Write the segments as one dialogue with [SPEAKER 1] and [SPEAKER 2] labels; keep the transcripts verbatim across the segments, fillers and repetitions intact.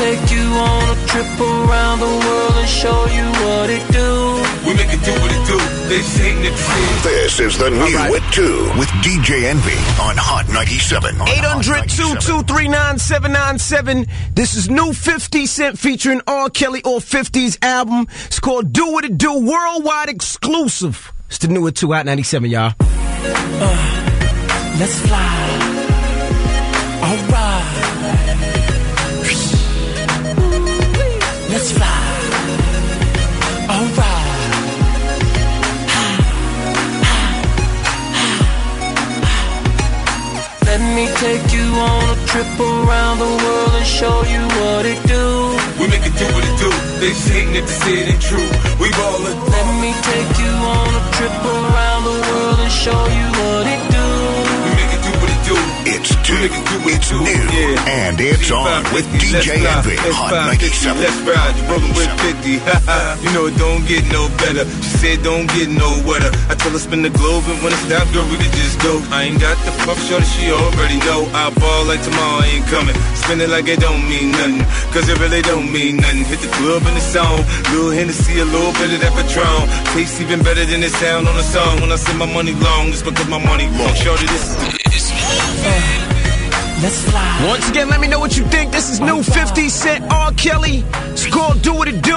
[SPEAKER 1] take you on a trip around the world and show you what it do.
[SPEAKER 2] We make it do what it do. They say it see.
[SPEAKER 3] This is the new right. At two with D J Envy on Hot ninety-seven.
[SPEAKER 4] eight hundred, two two three, nine seven nine seven. This is new fifty Cent featuring R. Kelly or fifty's album. It's called Do What It Do, worldwide exclusive. It's the new at two, Hot ninety-seven, y'all.
[SPEAKER 1] Uh, let's fly. All right. Let's fly. All right. Let me take you on a trip around the world and show you what it do.
[SPEAKER 2] We make it do what it do. They saying it to say it ain't true. We ballin'.
[SPEAKER 1] Let me take you on a trip around the world and show you what it do.
[SPEAKER 2] We make it do what it do.
[SPEAKER 3] It's two. It do it's new. Yeah. And it's on with D J Envy. Hot ninety-seven.
[SPEAKER 2] Let's ride. You rollin' with fifty. You know it don't get no better. She said don't get no wetter. I tell her spin the globe and when it stop, girl, we can just go. I ain't got the fuck shorty, she already know. I ball like tomorrow ain't coming. Spin it like it don't mean nothing. Cause it really don't mean nothing. Hit the club in the song. Little Hennessy, a little bit of that Patron. Tastes even better than it sound on the song. When I say my money long, it's because my money long. Shorty, this is the
[SPEAKER 1] uh, let's fly.
[SPEAKER 4] Once again, let me know what you think. This is new fifty Cent, R. Kelly. It's called Do What It Do.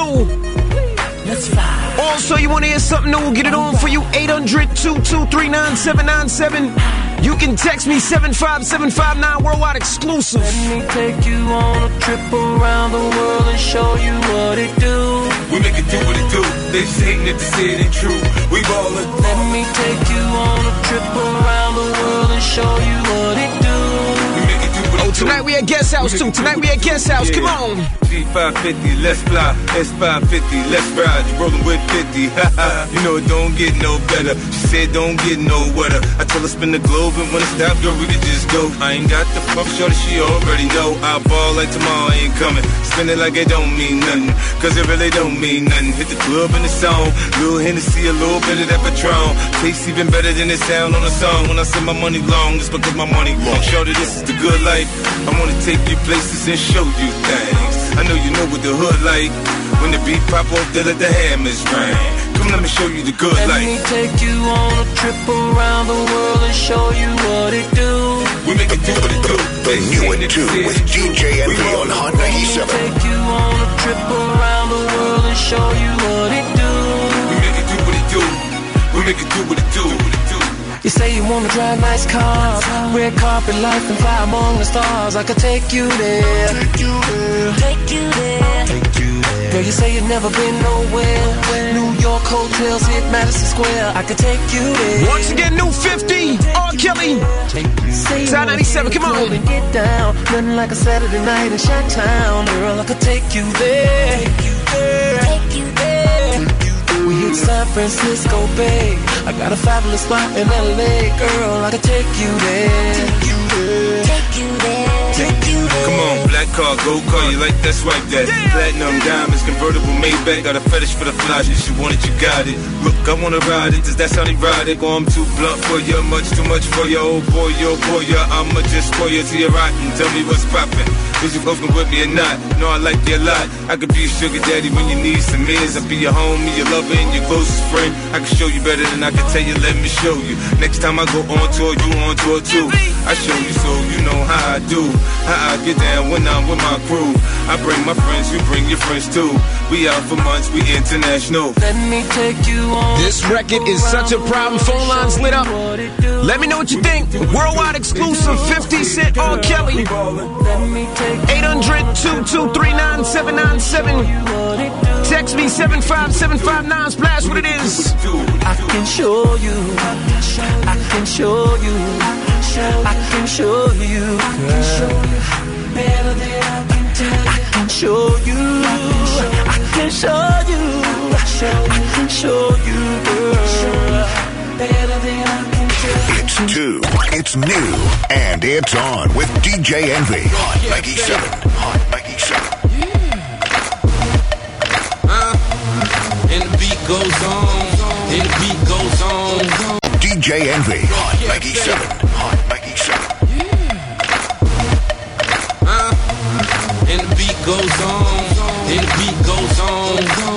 [SPEAKER 1] Let's fly.
[SPEAKER 4] Also, you want to hear something new? We'll get it on for you. eight hundred, two two three, nine seven nine seven. You can text me seven five seven five nine, worldwide exclusive.
[SPEAKER 1] Let me take you on a trip around the world and show you what it do.
[SPEAKER 2] We make it do what it do. They saying it to say it ain't true. We ballin'.
[SPEAKER 1] Let me take you on a trip around the world and show you what it do.
[SPEAKER 2] We make it do what it
[SPEAKER 4] Oh, tonight we at Guest House too. Tonight we at Guest House. Come on.
[SPEAKER 2] G five fifty, let's fly. S five fifty, let's ride. You rollin' with fifty. You know it don't get no better. She said don't get no wetter. I tell her spin the globe and when it stop, girl, we can just go. I ain't got the fuck shorty, she already know. I ball like tomorrow ain't coming. Spin it like it don't mean nothing. Cause it really don't mean nothing. Hit the club in the song. Little Hennessy, a little bit of that Patron. Tastes even better than it sound on the song. When I say my money long, it's because my money long. Shorty, this is the good life. I wanna take you places and show you things. I know you know what the hood like. When the beat pop off, they let the hammers ring. Come let me show you the good
[SPEAKER 1] let
[SPEAKER 2] life.
[SPEAKER 1] Let me take you on a trip around the world and show you what it do.
[SPEAKER 2] We make it do what it do.
[SPEAKER 3] The new at two with D J Envy on Hot ninety-seven.
[SPEAKER 1] Let me take you on a trip around the world and show you what it do.
[SPEAKER 2] We make it do what it do. We make it do what it do. What it do.
[SPEAKER 1] You say you wanna drive nice cars, red carpet life and fly among the stars. I could take you there, take you there, take you there, take you there. Girl, you say you've never been nowhere. New York hotels hit Madison Square. I could take you there.
[SPEAKER 4] Once again, new fifty, R. Kelly. Sound ninety-seven, come on.
[SPEAKER 1] And get down, nothing like a Saturday night in Chi-Town. Girl, I could take you there, take you there, take you there. We hit San Francisco Bay. I got a fabulous spot in L A. Girl, I could take you there. Take you there. Take you there. Take you there.
[SPEAKER 2] Come on, black car, gold car, you like that, swipe that. Yeah. Platinum diamonds, convertible Maybach. Got a fetish for the flash, if you want it, you got it. Look, I wanna ride it, does that sound erotic? Or I'm too blunt for you, much too much for you. Oh boy, oh boy, yeah, I'ma just spoil you till you're rotten. Tell me what's poppin'. Is you fucking with me or not? No, I like you a lot. I could be your sugar daddy when you need some ears. I'll be your homie, your lover, and your closest friend. I can show you better than I can tell you, let me show you. Next time I go on tour, you on tour too. I show you so you know how I do. How I get down when I'm with my crew. I bring my friends, you bring your friends too. We out for months, we international.
[SPEAKER 1] Let me take you on.
[SPEAKER 4] This record is such a problem. Phone lines lit up. Let me know what you think. Worldwide exclusive, fifty Cent, R. Kelly. eight hundred, two two three, nine seven nine seven. Text me seven five seven five nine. Splash what it is.
[SPEAKER 1] I can show you. I can show you. I can show you. Better than I can tell. I can show you. I can show you. I can show you, girl. Better than I can tell.
[SPEAKER 3] It's two. It's new. And it's on with D J Envy. Hot ninety-seven. Hot ninety-seven.
[SPEAKER 5] Uh, and the beat goes on. And the beat goes on.
[SPEAKER 3] D J Envy. Hot ninety-seven. Hot ninety-seven.
[SPEAKER 5] Uh, and the beat goes on, and the beat goes on.